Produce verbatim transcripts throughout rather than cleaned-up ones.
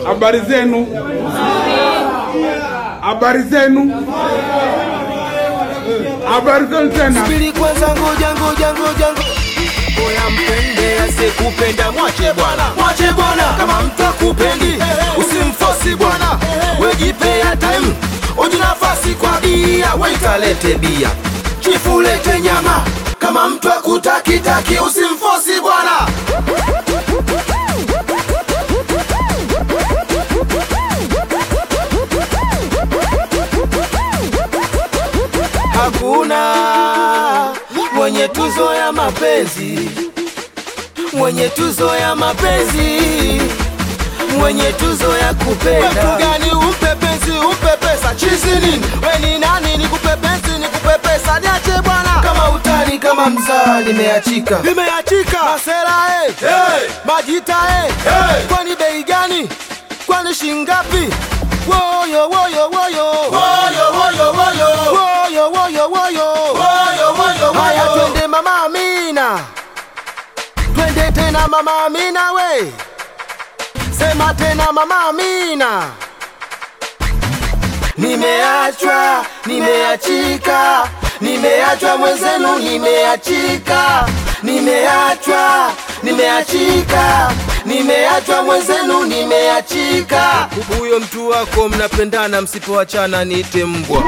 Habari zenu? Habari zenu? Habari zenu tena? Subiri kwanza, ngoja ngoja ngoja. Oya mpende asikupenda mwache bwana. Mwache bwana. Kama mtu akupendi usimforce bwana. Wewe jipea time. Oji nafasi kwa bia, wewe italete bia. Chifu lete nyama. Kama mtu akutaki taki usimforce bwana. Hakuna mwenye tuzo ya mapenzi, mwenye tuzo ya mapenzi, mwenye tuzo ya kupenda. Wewe gani umpe penzi, umpe pesa, chizi nini? Wewe ni nani nikupe penzi, nikupe pesa? Niache bwana. Kama utani kama mzaa nimeachika. Nimeachika. Masera eh. Hey. Majita eh. Hey. Kwani bei gani? Kwani shingapi? Woyo woyo woyo. Woyo woyo woyo. Woyo woyo woyo. Woyo woyo woyo. Haya twende mama Amina. Twende tena mama Amina we. Sema tena mama Amina. Nimeachwa, nimeachika. Nimeachwa mwenzenu, nimeachika. Nimeachwa, nimeachika. Nimeachwa mwenzenu, nimeachika. Huyo mtu wako mnapendana, msipoachana niite mbwa.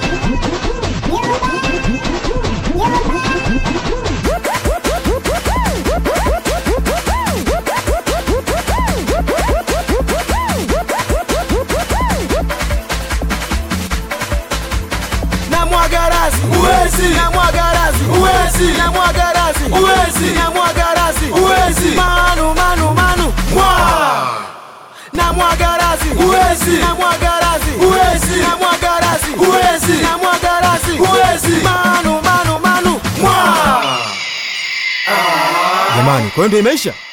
Na mwagarazi uwezi, na mwagarazi uwezi, na mwagarazi uwezi, na mwagarazi uwezi. Manu manu manu mwa. Na mwagarazi uwezi, na mwagarazi uwezi, na mwagarazi uwezi, na mwagarazi uwezi. Manu manu manu mwa. Jamani, kwa ndio imeisha?